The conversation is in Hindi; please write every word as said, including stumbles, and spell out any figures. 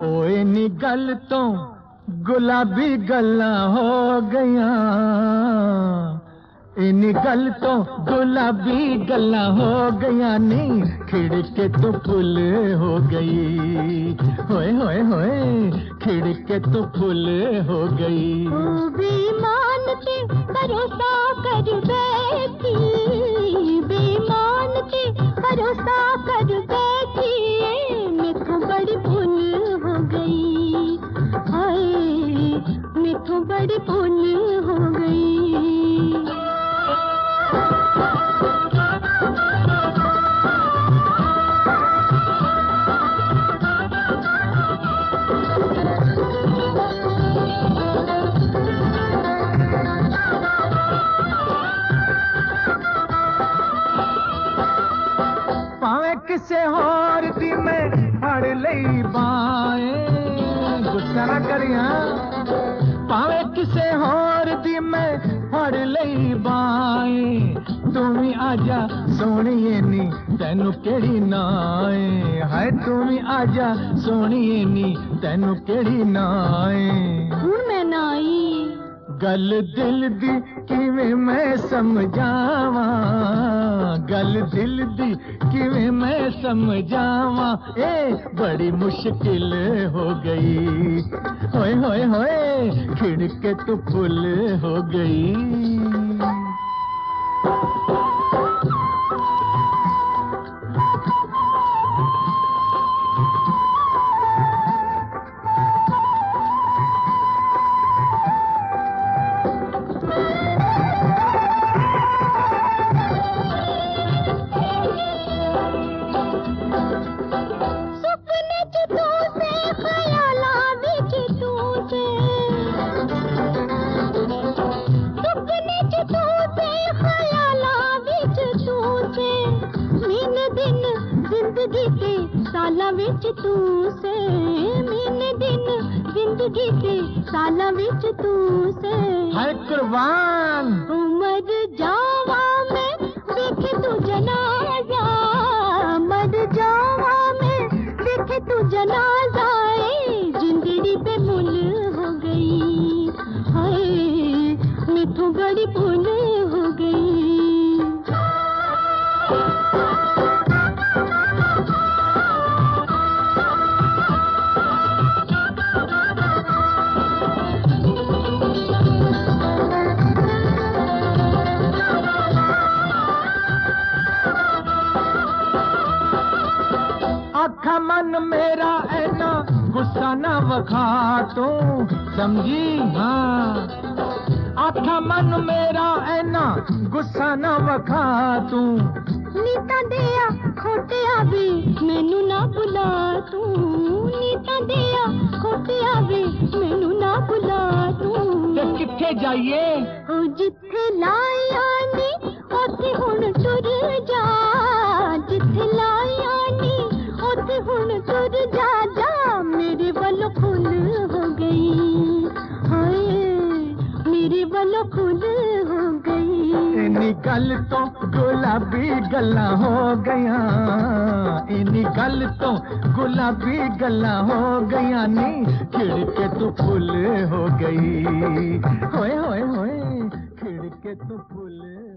ओए नी गल तो गुलाबी गल्ला हो गया, इन गल तो गुलाबी गल्ला हो गया नी, खिड़के तो फुल हो गई। होए होए होए खिड़के तो फुल हो गई। बेईमान ते भरोसा कर बैठी, बेईमान ते भरोसा कर बैठी, मेरे बड़ी भूल हो गई। हाय मेरे बड़ी भूल हो गई। पावे किसे होर दी मैं फड़ लई बाएं, गुस्सा ना करिया। पावे किसे होर दी मैं फड़ लई बाएं, तू भी आजा सोहणीए नी तैनू केड़ी नाए। हाय तू भी आजा सोहणीए नी तैनू केड़ी नाए। हुण मैं ना आई गल दिल दी किवें मैं समझावा, गल दिल दी किवें मैं समझावा, ए बड़ी मुश्किल हो गई। होए होए होए खिड़के तो फुल हो गई। जिंदगी के साला विच तू से, मीने दिन जिंदगी के साला विच तू से। हाय कुर्बान मर जावा मैं देखे तू जनाजा, मर जावा मैं देखे तू जनाजा, जिंदगी पे भूल हो गई। हाय मेथों बड़ी भूल हो गई। आखा मन मेरा ऐना गुस्सा न वखा तू समझी। हाँ आखा मन मेरा ऐना गुस्सा न वखा तू, नीता दिया खोटिया भी मैनू ना बुला तू, नीता दिया खोटिया भी मैनू ना बुला तू। ते किथे जाइए ओ जिथे लाया नी ओथे हुण टुर जा, जिथे लाया नी ओथे हुण टुर जा, जा मेरे वालों फुल हो गई। हाय मेरे वालों फुल हो गई। इन्नी गल तो गुलाबी गल्ला हो गया, इन्नी गल तो गुलाबी गल्ला हो गया नी, खिड़के तो फुल हो गई। होए होए होए खिड़के तो फुल